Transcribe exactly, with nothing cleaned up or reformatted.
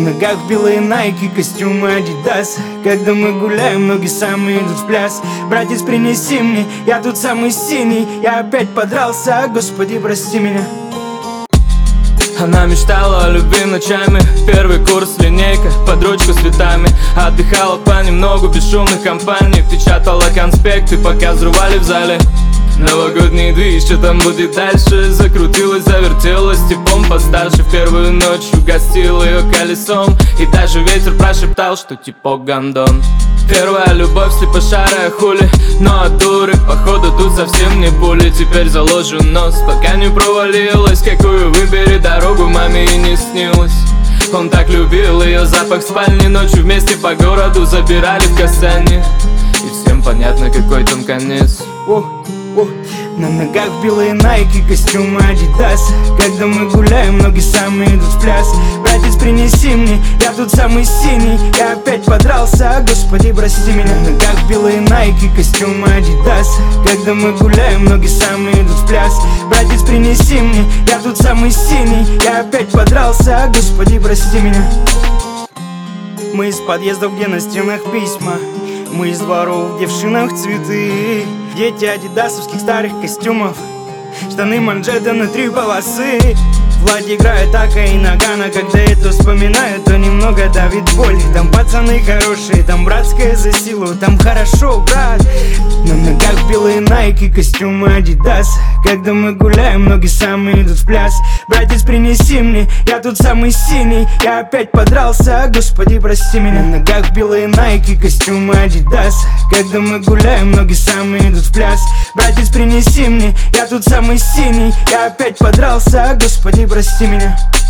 ногах белые найки, костюмы Adidas. Когда мы гуляем, ноги сами идут в пляс. Братец, принеси мне, я тут самый синий. Я опять подрался, Господи, прости меня. Она мечтала о любви ночами. Первый курс, линейка, под ручку с цветами. Отдыхала понемногу, без шумных компаний. Печатала конспекты, пока взрывали в зале. Новогодний движ, что там будет дальше? Закрутилась, завертелась, типом постарше. В первую ночь угостил ее колесом, и даже ветер прошептал, что типа гондон. Первая любовь, слепошарая хули, но от дуры, походу тут совсем не пули. Теперь заложу нос, пока не провалилась. Какую выбери дорогу, маме и не снилось. Он так любил ее запах в спальне. Ночью вместе по городу забирали в касание. И всем понятно, какой там конец. О, о, на ногах белые найки, костюмы Adidas. Когда мы гуляем, ноги сами идут в пляс. Братец, принеси мне, я тут самый синий. Я опять подрался, Господи, прости меня. На ногах белые найки, костюмы Adidas. Когда мы гуляем, ноги сами идут в пляс. Братец, принеси мне, я тут самый синий. Я опять подрался, Господи, прости меня. Мы из подъездов, где на стенах письма. Мы из дворов, где в шинах цветы. Дети адидасовских старых костюмов. Штаны манжеты на три полосы. Влади играет Ака и Нагана. Когда это вспоминаю, то немного давит боль. Там пацаны хорошие, там братская за силу. Там хорошо, брат. На ногах белые найки, костюмы Adidas. Когда мы гуляем, ноги сами идут в пляс. Братец, принеси мне, я тут самый синий. Я опять подрался, Господи, прости меня. На ногах белые найки, костюмы Adidas. Когда мы гуляем, ноги сами идут в пляс. Братец, принеси мне, я тут самый синий. Я опять подрался, Господи, прости меня.